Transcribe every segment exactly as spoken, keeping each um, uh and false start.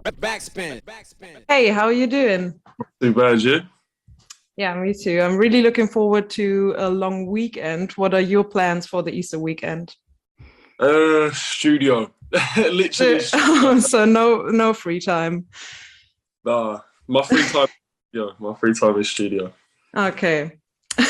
Backspin. Backspin. Hey, how are you doing? Too bad, you? Yeah, me too. I'm really looking forward to a long weekend. What are your plans for the Easter weekend? Uh, studio. Literally. So, so no, no free time. Nah, my free time. Yeah, my free time is studio. Okay.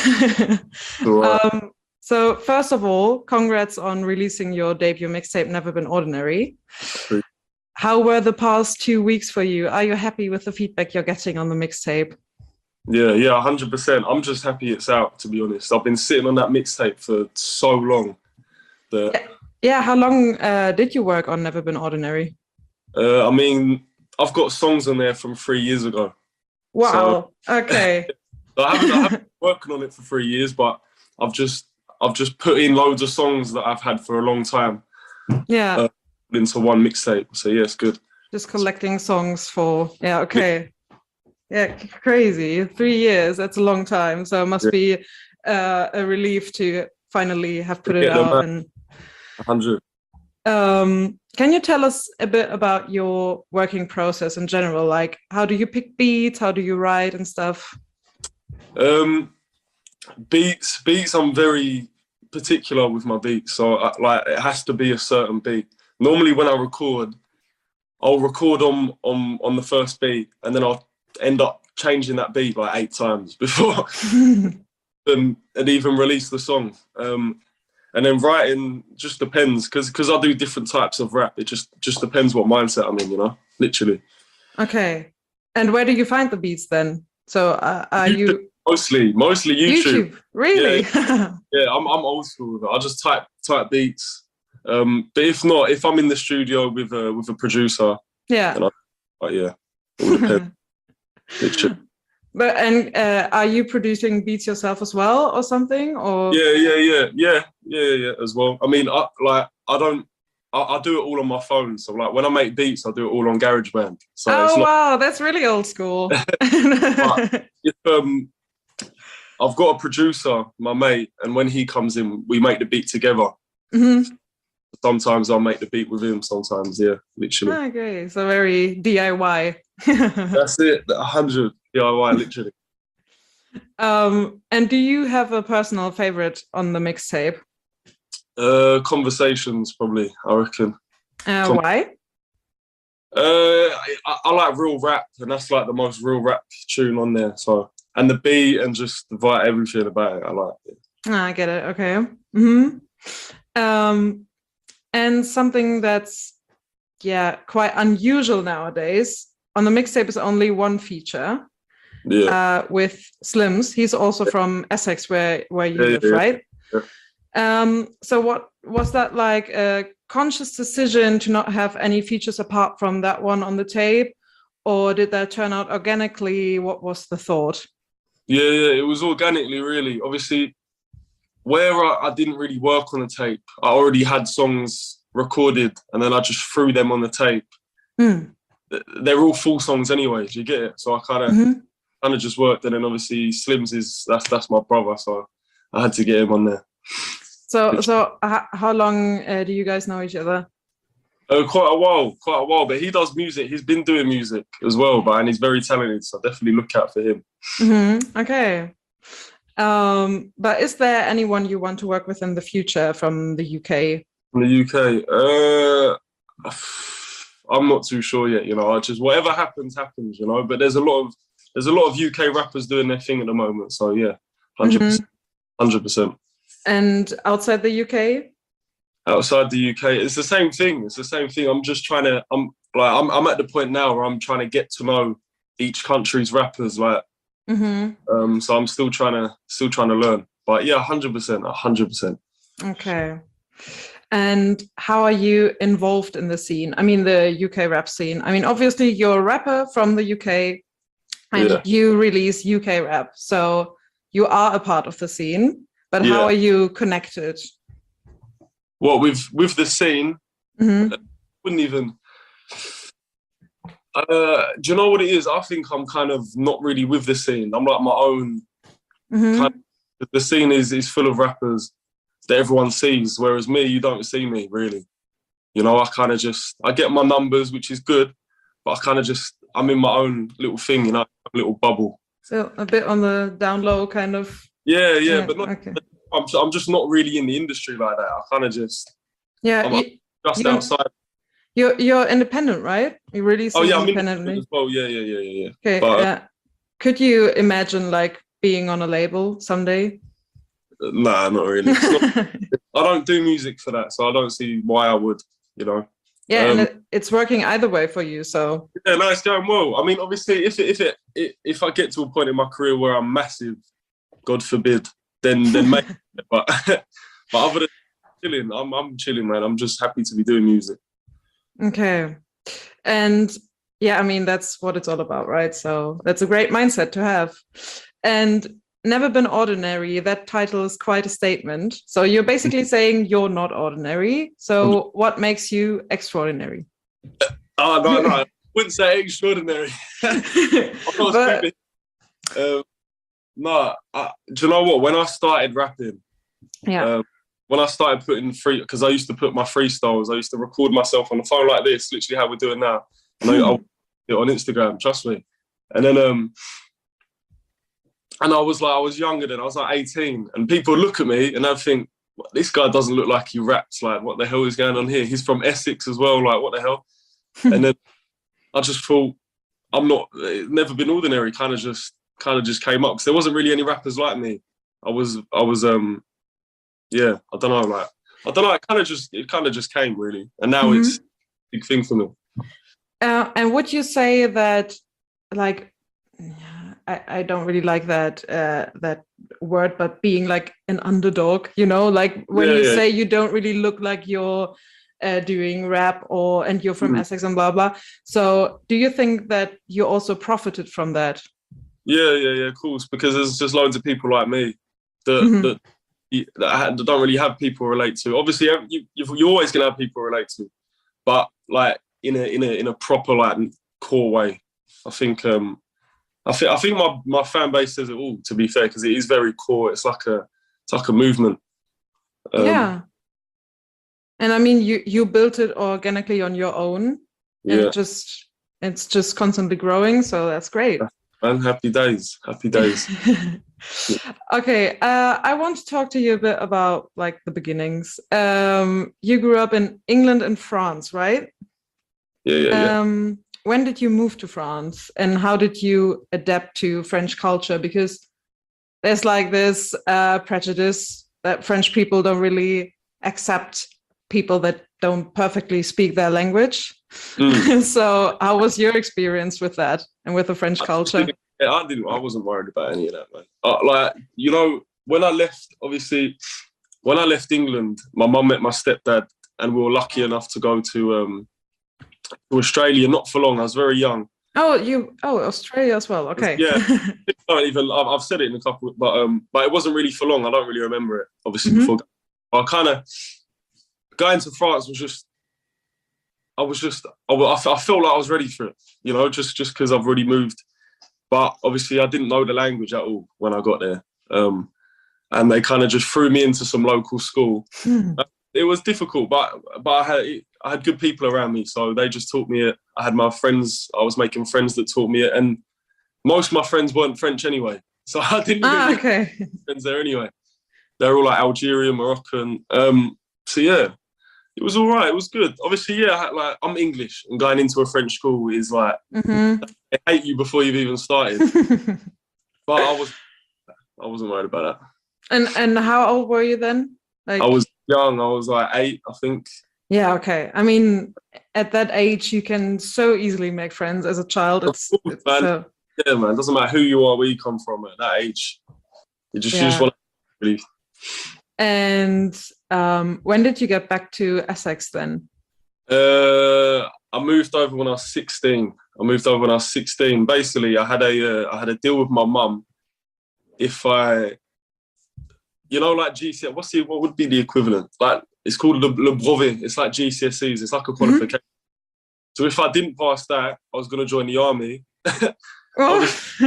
So, uh, um, so first of all, congrats on releasing your debut mixtape, Never Been Ordinary. Thank- How were the past two weeks for you? Are you happy with the feedback you're getting on the mixtape? yeah, yeah, one hundred percent. I'm just happy it's out, to be honest. I've been sitting on that mixtape for so long that, Yeah, yeah how long uh, did you work on Never Been Ordinary? uh, I mean, I've got songs on there from three years ago. Wow. Okay. I haven't, I haven't been working on it for three years, but I've just, I've just put in loads of songs that I've had for a long time Yeah. uh, into one mixtape. So yeah, it's good. Just collecting songs for, yeah, okay. Yeah, c- crazy. Three years, that's a long time. So it must Yeah. be uh, a relief to finally have put it Get them out. out. And one hundred. um, can you tell us a bit about your working process in general? Like, how do you pick beats? How do you write and stuff? Um, beats, beats. I'm very particular with my beats, so I, like it has to be a certain beat. Normally, when I record, I'll record on on on the first beat, and then I'll end up changing that beat like eight times before and, and even release the song. Um, and then writing just depends, because because I do different types of rap. It just just depends what mindset I'm in, you know, literally. Okay. And where do you find the beats then? So uh, are you Mostly, mostly YouTube. YouTube? Really? Yeah, I'm I'm old school with it. I just type type beats. Um, but if not, if I'm in the studio with a with a producer, Yeah. then I, oh yeah, it all depends. Literally. But and uh, are you producing beats yourself as well, or something? Or Yeah, yeah, yeah, yeah, yeah, yeah, as well. I mean, I like I don't. I, I do it all on my phone. So like when I make beats, I do it all on GarageBand. So oh it's not. wow, that's really old school. If, um, I've got a producer, my mate, and when he comes in, we make the beat together. Mhm. Sometimes I'll make the beat with him. Sometimes, yeah, literally. Okay, so very D I Y. That's it. A hundred D I Y, literally. um, and do you have a personal favorite on the mixtape? Uh, conversations, probably. I reckon. Uh, Com- why? Uh, I, I like real rap, and that's like the most real rap tune on there. So, and the beat and just the vibe, everything about it, I like it. Ah, I get it. Okay. Hmm. Um, and something that's yeah quite unusual nowadays. On the mixtape is only one feature. Yeah. Uh, with Slims. He's also from Essex, where where you Yeah, live, yeah, right? yeah. Um, so what was that like a conscious decision to not have any features apart from that one on the tape, or did that turn out organically? What was the thought? Yeah, yeah, it was organically, really. Obviously, where I, I didn't really work on the tape, I already had songs recorded, and then I just threw them on the tape. Mm. They're all full songs anyway. Do you get it? So I kind of, Mm-hmm. kind of just worked, and then obviously Slims is that's that's my brother, so I had to get him on there. So, so h- how long uh, do you guys know each other? Uh, quite a while, quite a while. But he does music. He's been doing music as well, but and he's very talented. So definitely look out for him. Mm-hmm. Okay. Um, but is there anyone you want to work with in the future from the U K? From the U K, uh, I'm not too sure yet. You know, I just whatever happens, happens. You know, but there's a lot of there's a lot of U K rappers doing their thing at the moment. So yeah, hundred percent, hundred percent. And outside the U K? Outside the U K, it's the same thing. It's the same thing. I'm just trying to. I'm like I'm. I'm at the point now where I'm trying to get to know each country's rappers. Like, Mm-hmm. um. So I'm still trying to still trying to learn. But yeah, hundred percent, hundred percent. Okay. And how are you involved in the scene? I mean, the U K rap scene. I mean, obviously you're a rapper from the U K and Yeah. you release U K rap. So you are a part of the scene, but how Yeah. are you connected? What with with the scene? Mm-hmm. Wouldn't even. Uh, do you know what it is? I think I'm kind of not really with the scene. I'm like my own. Mm-hmm. Kind of, the scene is is full of rappers that everyone sees, whereas me, you don't see me really. You know, I kind of just I get my numbers, which is good, but I kind of just I'm in my own little thing, you know, a little bubble. So a bit on the down low kind of. Yeah, yeah, Yeah, but not, okay. I'm I'm just not really in the industry like that. I kind of just Yeah, I'm you, just you're- outside. you're you're independent, right? You release Oh it yeah, I'm independently. independent as well. Yeah, yeah, yeah, yeah, yeah. Okay. But uh, could you imagine like being on a label someday? uh, nah, not really. It's not, I don't do music for that, so I don't see why I would. You know. Yeah, and Um, it, it's working either way for you. So Yeah, no, it's going well. I mean, obviously, if it, if it, it if I get to a point in my career where I'm massive, God forbid, then then maybe. But but other than chilling, I'm I'm chilling, man. I'm just happy to be doing music. okay, and yeah, I mean that's what it's all about, right? So that's a great mindset to have. And never been ordinary. That title is quite a statement. So you're basically saying you're not ordinary. So what makes you extraordinary? Oh no, no, I wouldn't say extraordinary. I'm not But- stupid. Um, no, I, do you know what? When I started rapping, Yeah. um, when I started putting free, because I used to put my freestyles, I used to record myself on the phone like this, literally how we're doing now. And I, I'll put it on Instagram, trust me. And then, um, and I was like, I was younger then, I was like eighteen, and people look at me and I think, this guy doesn't look like he raps. Like, what the hell is going on here? He's from Essex as well. Like, what the hell? And then I just thought, I'm not, it's never been ordinary. Kind of just, kind of just came up because there wasn't really any rappers like me. I was, I was, um, yeah, I don't know, like, I don't know. It kind of just, it kind of just came really, and now Mhm. it's a big thing for me. Uh, and would you say that, like, I, I don't really like that uh, that word, but being like an underdog, you know, like when Yeah, you yeah. say you don't really look like you're uh, doing rap or and you're from Mm. Essex and blah blah. So do you think that you also profited from that? Yeah, yeah, yeah, of course, because there's just loads of people like me that Mhm. that, that ha- that don't really have people relate to. Obviously, you, you- you're always gonna have people relate to, but like in a in a in a proper like core way. I think um, I think I think my my fan base says it all. To be fair, because it is very core. It's like a it's like a movement. Um, Yeah. And I mean, you you built it organically on your own, and yeah. it just it's just constantly growing. So that's great. Man, happy days, happy days. Okay, uh, I want to talk to you a bit about like the beginnings. Um, you grew up in England and France, right? Yeah, yeah, yeah. Um, when did you move to France, and how did you adapt to French culture? Because there's like this uh, prejudice that French people don't really accept people that don't perfectly speak their language. Mm. So, how was your experience with that and with the French culture? Yeah, I didn't. I wasn't worried about any of that, man. Uh, like you know, when I left, obviously, when I left England, my mum met my stepdad, and we were lucky enough to go to um to Australia. Not for long. I was very young. Oh, you oh Australia as well. Okay. Yeah. I don't even. I've, I've said it in a couple, but um, but it wasn't really for long. I don't really remember it. Obviously, Mhm. before I kind of going to France was just. I was just. I, I I felt like I was ready for it. You know, just just because I've already moved. But obviously, I didn't know the language at all when I got there. Um, and they kind of just threw me into some local school. Hmm. It was difficult, but but I had I had good people around me, so they just taught me it. I had my friends. I was making friends that taught me it, and most of my friends weren't French anyway, so I didn't even Ah, make okay. friends there anyway. They're all like Algerian, Moroccan. Um, so yeah, it was all right. It was good. Obviously, yeah, I had, like I'm English, and going into a French school is like Mhm. they hate you before you've even started. But I was, I wasn't worried about that. and and how old were you then? Like, I was young. I was like eight, I think. yeah, okay. I mean, at that age, you can so easily make friends as a child. Of It's, course, it's man. so Yeah, man. Doesn't matter who you are, where you come from at that age. You just, you just Yeah. want to really. And um, when did you get back to Essex then? Uh, I moved over when I was sixteen. I moved over when I was sixteen. Basically, I had a, uh, I had a deal with my mum. If I, you know, like G C S E, what's the, what would be the equivalent? Like it's called le, le brevet. It's like G C S Es. It's like a qualification. So if I didn't pass that, I was going to join the army. Oh.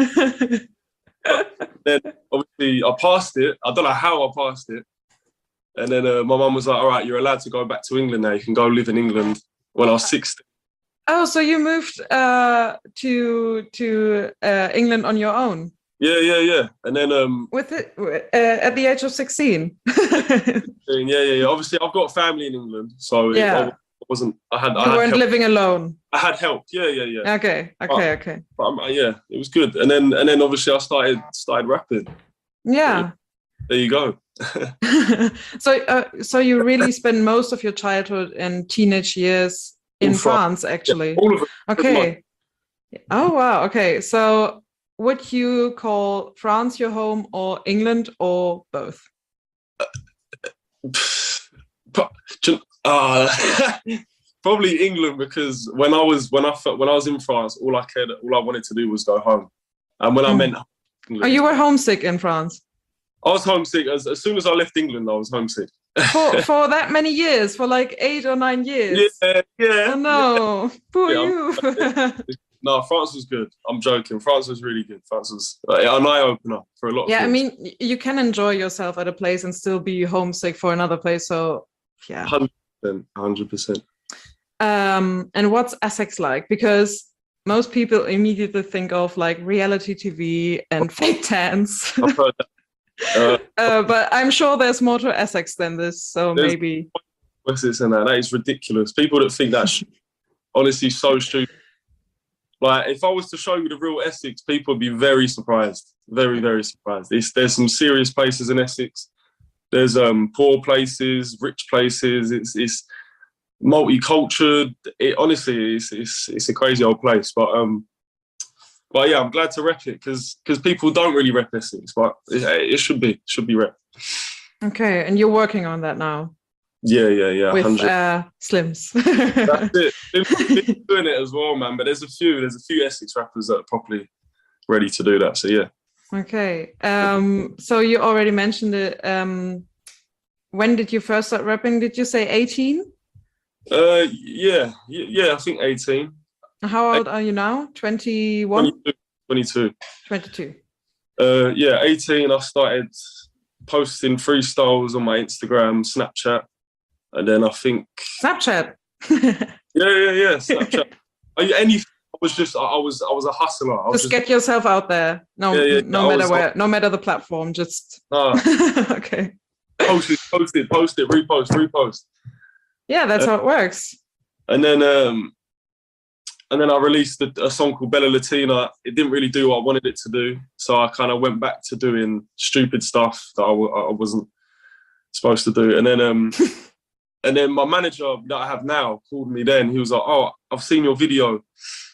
Then obviously I passed it. I don't know how I passed it. And then uh, my mum was like, all right, you're allowed to go back to England now. You can go live in England when I was sixteen. Oh, so you moved uh, to to uh, England on your own Yeah, yeah, yeah. And then um, with it uh, at the age of sixteen. yeah, yeah, yeah. Obviously, I've got family in England, so it, I Yeah, wasn't. I had, I you had weren't help. living alone. I had help. Yeah, yeah, yeah. Okay, But, okay, okay. but um, yeah, it was good. And then and then obviously I started started rapping. Yeah. There you go. so, uh, so you really spend most of your childhood and teenage years in, In France. France, actually. Yeah, all of it. pretty much. Okay. Oh wow. Okay. So, would you call France your home, or England, or both? But, uh, probably England, because when I was when I fe- when I was in France, all I cared, all I wanted to do was go home. And when I Mm. meant Oh, England, you were homesick in France I was homesick. As, as soon as I left England, I was homesick. for for that many years, for like eight or nine years. Yeah, yeah. Oh no, poor Yeah, I'm- you. No, France was good. I'm joking. France was really good. France was uh, an eye opener for a lot of Yeah, I things. mean, y- you can enjoy yourself at a place and still be homesick for another place. So, yeah. one hundred percent. one hundred percent. Um, and what's Essex like? Because most people immediately think of like reality T V and fake tans. I've heard that. Uh, uh, but I'm sure there's more to Essex than this. So There's- maybe. What's this and that? That is ridiculous. People that think that's honestly so stupid. Like, if I was to show you the real Essex, people would be very surprised. Very, very surprised. It's, there's some serious places in Essex. There's um, poor places, rich places. It's, it's multicultural. It honestly, it's, it's it's a crazy old place. But um, but yeah, I'm glad to rep it because because people don't really rep Essex, but it, it should be should be rep. Okay, and you're working on that now Yeah, yeah, yeah. with one hundred. uh, Slims. That's it. Been, been doing it as well, man. But there's a few there's a few Essex rappers that are properly ready to do that. So yeah. Okay. Um, so you already mentioned it. Um, when did you first start rapping? Did you say eighteen? Uh, yeah, y- yeah. I think eighteen. How old are you now? twenty-one? twenty-two. twenty-two. twenty-two. Uh, yeah, eighteen. I started posting freestyles on my Instagram, Snapchat, and then I think Snapchat. yeah, yeah, yeah, Snapchat. I, any, I was just, I, I was, I was a hustler. I was Just just, get yourself out there. No, Yeah, yeah, no I matter was- where, no matter the platform. Just nah, okay. post it, post it, post it, repost, repost, Yeah, that's how it works. and then um, and then I released a, a song called Bella Latina. It didn't really do what I wanted it to do, so I kind of went back to doing stupid stuff that I, w- I wasn't supposed to do. And then um, and then my manager that I have now called me. Then he was like, "Oh, I've seen your video.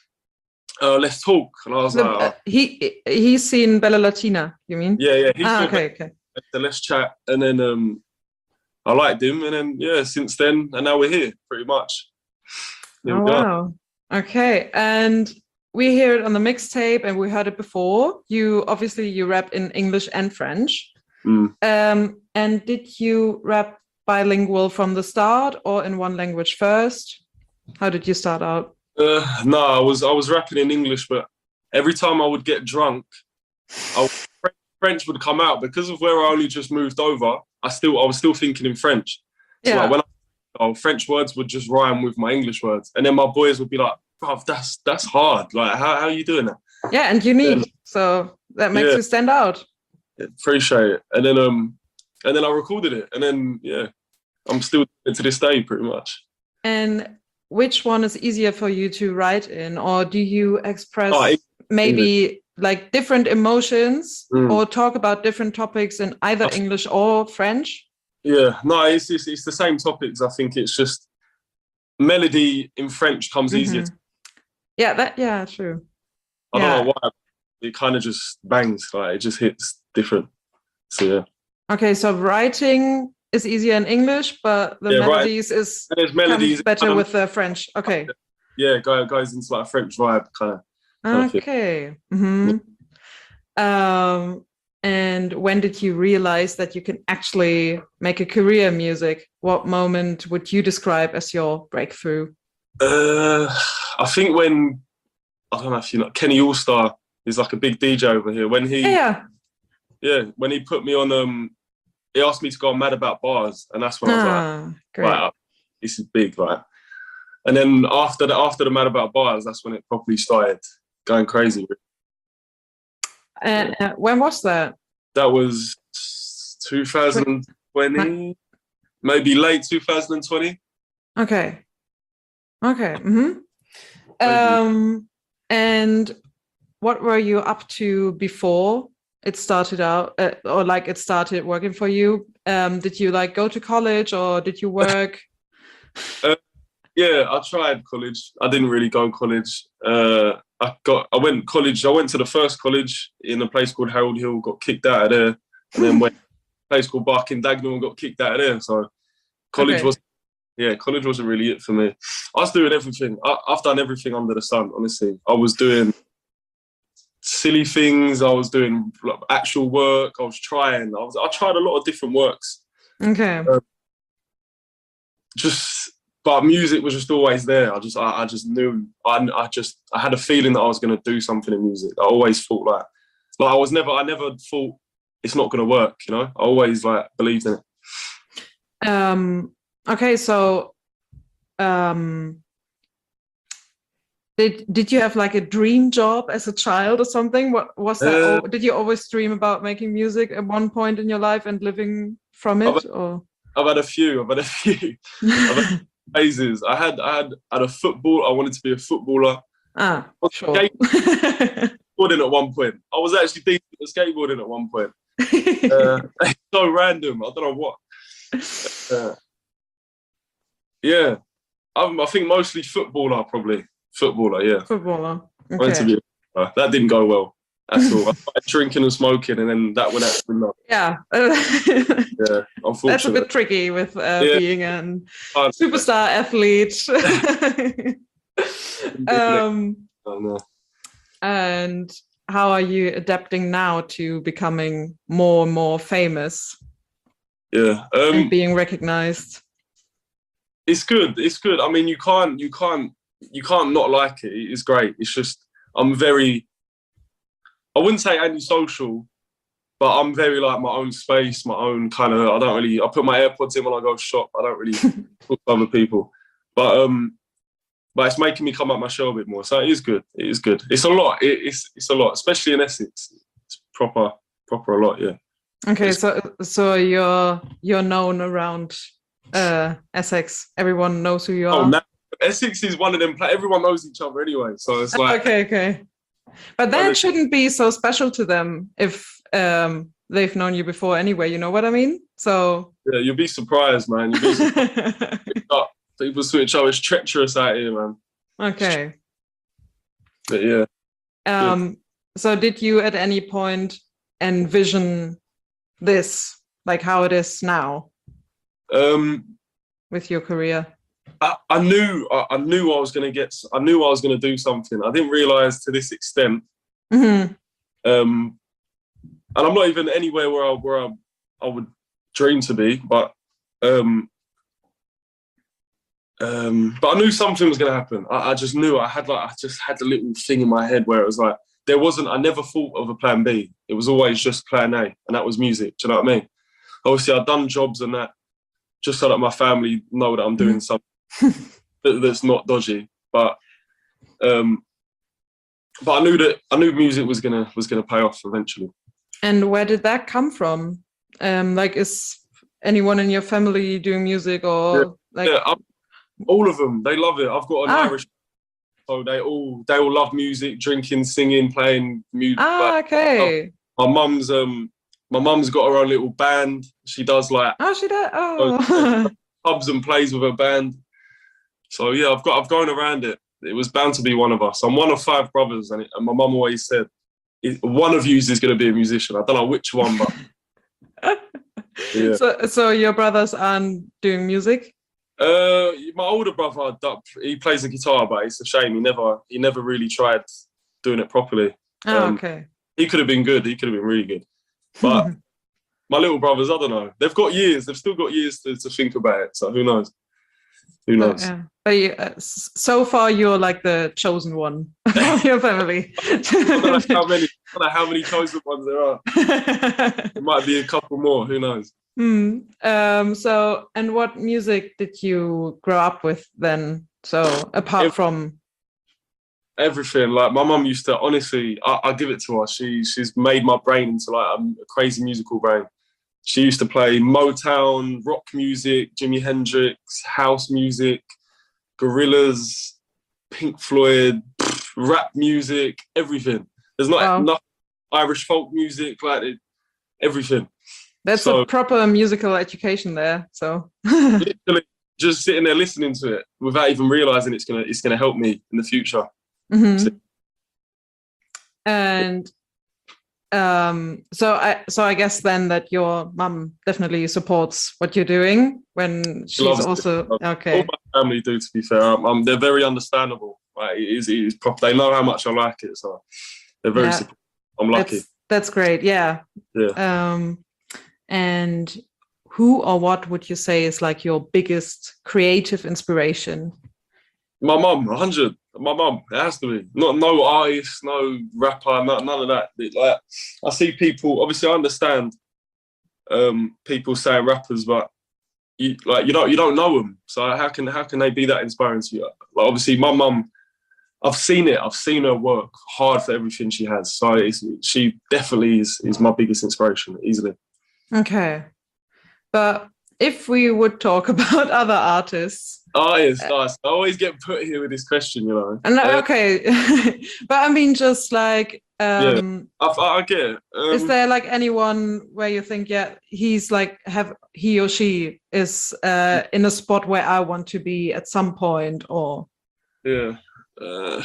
Uh, let's talk." And I was The- like, uh, he he's seen Bella Latina. You mean? "Yeah, yeah." He Ah, saw okay, okay. that, so let's chat. And then um, I liked him, and then yeah, since then, and now we're here, pretty much. Here Oh we are. wow. Okay, and we hear it on the mixtape, and we heard it before. You obviously you rap in English and French. Mm. Um, and did you rap bilingual from the start, or in one language first? How did you start out? Uh, no, I was I was rapping in English, but every time I would get drunk, I would, French would come out because of where I only just moved over. I still I was still thinking in French. So Yeah. like when I, oh, French words would just rhyme with my English words, and then my boys would be like, "Bruv, that's that's hard. Like, how how are you doing that?" Yeah, and unique. So that makes Yeah. you stand out. Appreciate it. And then um, and then I recorded it, and then yeah, I'm still doing it to this day, pretty much. And which one is easier for you to write in, or do you express Oh, Eng- maybe like different emotions Mm. or talk about different topics in either Oh. English or French? Yeah, no, it's, it's it's the same topics. I think it's just melody in French comes easier. Mhm. Yeah, that yeah, true. I Yeah. don't know why. It kind of just bangs, like it just hits different. So yeah, Okay, so writing is easier in English, but the Yeah, right. melodies is and there's comes melodies. better um, with the French. Okay. yeah, go goes into like a French vibe kind of. Perfect. Okay. Mhm. Um, and when did you realize that you can actually make a career in music? What moment would you describe as your breakthrough? Uh, I think when I don't know if you know Kenny Allstar is like a big D J over here. When he Yeah. yeah, when he put me on um, he asked me to go on Mad About Bars, and that's when I was like, Ah, great. wow, this is big, like. And then after the after the Mad About Bars, that's when it properly started going crazy. And uh, when was that? That was twenty twenty, maybe late twenty twenty. Okay. Okay. Mm-hmm. Um, and what were you up to before it started out, uh, or like it started working for you? Um, did you like go to college or did you work? uh, yeah, I tried college. I didn't really go to college. Uh, I got, I went college. I went to the first college in a place called Harold Hill. Got kicked out of there, and then went to a place called Barking Dagenham and got kicked out of there. So college Okay. was, yeah, college wasn't really it for me. I was doing everything. I, I've done everything under the sun. Honestly, I was doing silly things. I was doing like, actual work. I was trying. I was. I tried a lot of different works. Okay. Uh, just, but music was just always there. I just, I, I just knew. I, I just, I had a feeling that I was going to do something in music. I always thought like, like I was never. I never thought it's not going to work. You know, I always like believed in it. Um. Okay. So, um. Did did you have like a dream job as a child or something? What was that? Uh, al- did you always dream about making music at one point in your life and living from it? I've- Or I've had a few. I've had a few. I've had phases. I had, I had, had a football. I wanted to be a footballer. ah, I was sure. skateboarding at one point. I was actually thinking of skateboarding at one point. Uh, it's so random. I don't know what. Uh, yeah, I'm, I think mostly footballer, probably footballer. Yeah, Footballer. I wanted to Okay. be. Uh, that didn't go well. That's all. I started drinking and smoking, and then that went out the window. Yeah. Yeah, That's a unfortunately. bit tricky with uh, Yeah. being a Hard. superstar athlete. um, Oh, no. and how are you adapting now to becoming more and more famous Yeah. and Um, being recognized? it's good. It's good. I mean, you can't, you can't, you can't not like it. It's great. It's just, I'm very, I wouldn't say antisocial, but I'm very like my own space, my own kind of, I don't really, I put my AirPods in when I go shop. I don't really talk to other people. But um, but it's making me come up my shell a bit more. So it is good. It is good. It's a lot. It, it's it's a lot, especially in Essex. It's proper, proper a lot, yeah. Okay, It's- so so you're you're known around uh, Essex. Everyone knows who you Oh, are. now, Essex is one of them, pla- everyone knows each other anyway. So it's like, Okay, okay. But Well, that it- shouldn't be so special to them if um, they've known you before anyway. You know what I mean? So. yeah, you'll be surprised, man. You'll be surprised. People switch up. It's treacherous out here, man. Okay. But yeah. Um, so did you at any point envision this, like how it is now Um, with your career? I, I knew I, I knew I was gonna get I knew I was gonna do something. I didn't realise to this extent. Mhm. Um, and I'm not even anywhere where I where I, I would dream to be, but um, um, but I knew something was gonna happen. I, I just knew. I had like I just had a little thing in my head where it was like there wasn't. I never thought of a plan B. It was always just plan A, and that was music. Do you know what I mean? Obviously, I've done jobs and that just so that my family know that I'm doing something that, that's not dodgy. But um, but I knew that I knew music was gonna was gonna pay off eventually. And where did that come from? Um, like, is anyone in your family doing music or like? Yeah, I'm, all of them. They love it. I've got an Ah. Irish, so they all they all love music, drinking, singing, playing music. Ah, okay. My mum's um my mum's got her own little band. She does like Oh, she did. Oh, pubs and plays with her band. So yeah, I've got I've gone around it. It was bound to be one of us. I'm one of five brothers, and, it, and my mum always said, "It- one of you is going to be a musician. I don't know which one, but yeah. so so your brothers aren't doing music? Uh, my older brother, he plays the guitar, but it's a shame he never he never really tried doing it properly. Oh, Um, okay. He could have been good. He could have been really good. But my little brothers, I don't know. They've got years. They've still got years to, to think about it. So who knows? Who But, knows? yeah. But you, uh, s- so far, you're like the chosen one of your family. I don't know how many. I don't know how many chosen ones there are. There might be a couple more. Who knows? Hmm. Um, so, and what music did you grow up with then? So apart Ev- from, Everything. Like my mum used to, honestly, I, I give it to her. She she's made my brain into like a, a crazy musical brain. She used to play Motown, rock music, Jimi Hendrix, house music, Gorillaz, Pink Floyd, pff, rap music, everything. There's not wow, enough Irish folk music, like it, everything. that's So a proper musical education there. So, literally just sitting there listening to it without even realizing it's gonna it's gonna help me in the future. So, Mhm. And um, so I so I guess then that your mum definitely supports what you're doing when she she's loves it. also All okay. my family do, to be fair. Um, um, they're very understandable. Like, it is, it is proper. They know how much I like it, so they're very Yeah, supportive. I'm lucky. that's that's great. Yeah. Yeah. Um, and who or what would you say is like your biggest creative inspiration? My mum, one hundred. My mum, it has to be. Not no artist, no rapper, no, none of that. It, like, I see people. Obviously, I understand um, people saying rappers, but you like you don't you don't know them. So how can how can they be that inspiring to you? Like, obviously, my mum, I've seen it. I've seen her work hard for everything she has. So it's, she definitely is is my biggest inspiration, easily. Okay. But if we would talk about other artists, Oh, yes, nice. I always get put here with this question, you know. and Uh, okay, but I mean, just like, yeah, um, I, I get it. is Um, there like anyone where you think, yeah, he's like, have he or she is uh, in a spot where I want to be at some point, or yeah. Uh,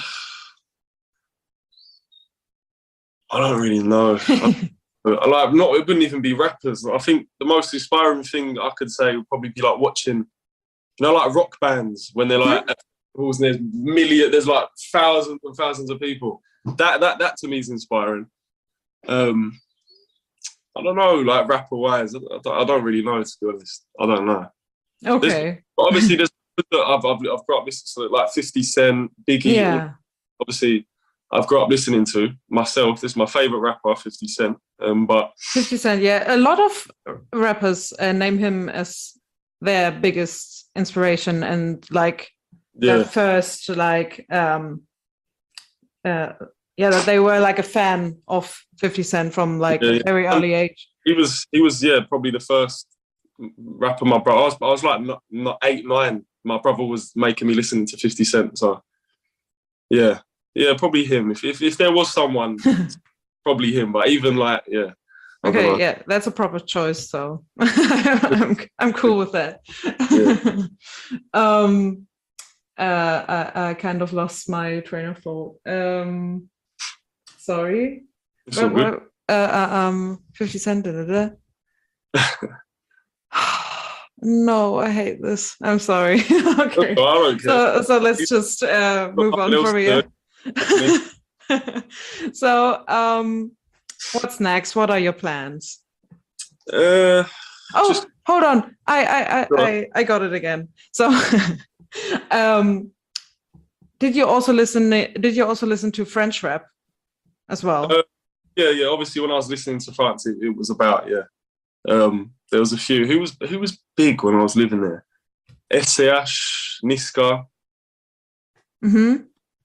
I don't really know. I, I like not. It wouldn't even be rappers. I think the most inspiring thing I could say would probably be like watching, you know, like rock bands when they're like, at festivals and there's million, there's like thousands and thousands of people. That that that to me is inspiring. Um, I don't know, like rapper wise, I, I don't I don't really know, to be honest. I don't know. There's, okay, but obviously, there's I've I've I've got listening to like fifty Cent, Biggie. All, yeah, obviously, I've grown up listening to myself. This is my favorite rapper, fifty Cent. Um, but fifty Cent, yeah, a lot of rappers uh, name him as their biggest inspiration and like their yeah, first like um uh yeah, that they were like a fan of fifty Cent from like yeah, a yeah. very And early age. he was he was yeah probably the first rapper my brother. I was I was like not, not eight nine. My brother was making me listen to fifty Cent. So yeah, yeah, probably him. If if, if there was someone, probably him. But even like yeah, I don't Okay, know. yeah, that's a proper choice, so I'm I'm cool with that. Yeah. um uh I, I kind of lost my train of thought. Um sorry. It's all What, good. what, uh, uh, um fifty Cent, da, da, da. No, I hate this. I'm sorry. Okay. I don't care. So so let's just uh Got move on nothing else from to here. do. So um what's next? What are your plans? Uh, Oh, just hold on. I I I Go on. I, I got it again. So um did you also listen did you also listen to French rap as well? Uh, yeah, yeah. Obviously, when I was listening to France, it, it was about yeah. Um, there was a few. Who was who was big when I was living there? S C H, Niska, Mm-hmm.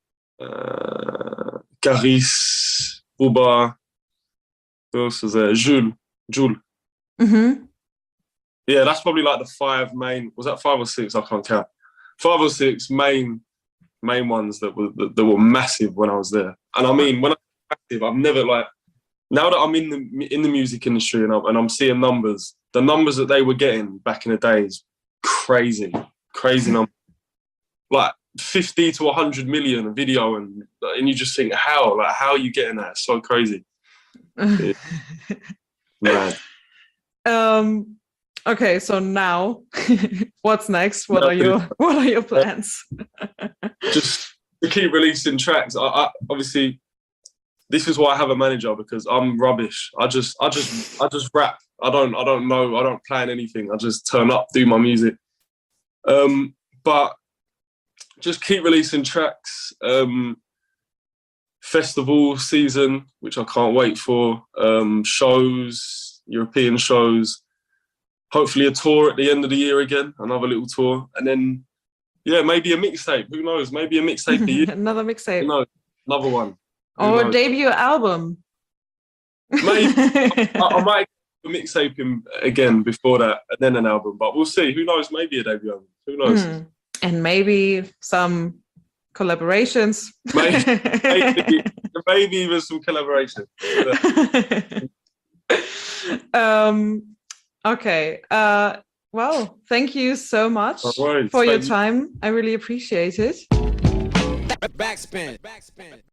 uh, Caris, Bouba. Who else was there? Jules, Jules. Mm-hmm. Yeah, that's probably like the five main. Was that five or six? I can't count. Five or six main main ones that were that, that were massive when I was there. And I mean, when I'm massive, I've never like. Now that I'm in the in the music industry and I'm, and I'm seeing numbers, the numbers that they were getting back in the days, crazy, crazy numbers, like fifty to one hundred million a video, and and you just think, how, like, how are you getting that? It's so crazy, man. um okay, so now what's next? What Now, are your what are your plans? just to keep releasing tracks. I, I obviously. This is why I have a manager, because I'm rubbish. I just, I just, I just rap. I don't, I don't know. I don't plan anything. I just turn up, do my music. Um, but just keep releasing tracks. Um, festival season, which I can't wait for. Um, shows, European shows. Hopefully a tour at the end of the year again, another little tour, and then Yeah, maybe a mixtape. Who knows? Maybe a mixtape a year. Another Who mixtape. knows? Another one. Who Or a knows? debut album. Maybe. I, I might do a mixtape him again before that, and then an album. But we'll see. Who knows? Maybe a debut album. Who knows? Mm. And maybe some collaborations. Maybe, maybe, maybe even some collaboration. um, okay. Uh, well, thank you so much All right, for your thank you. time. I really appreciate it. Backspin. Backspin.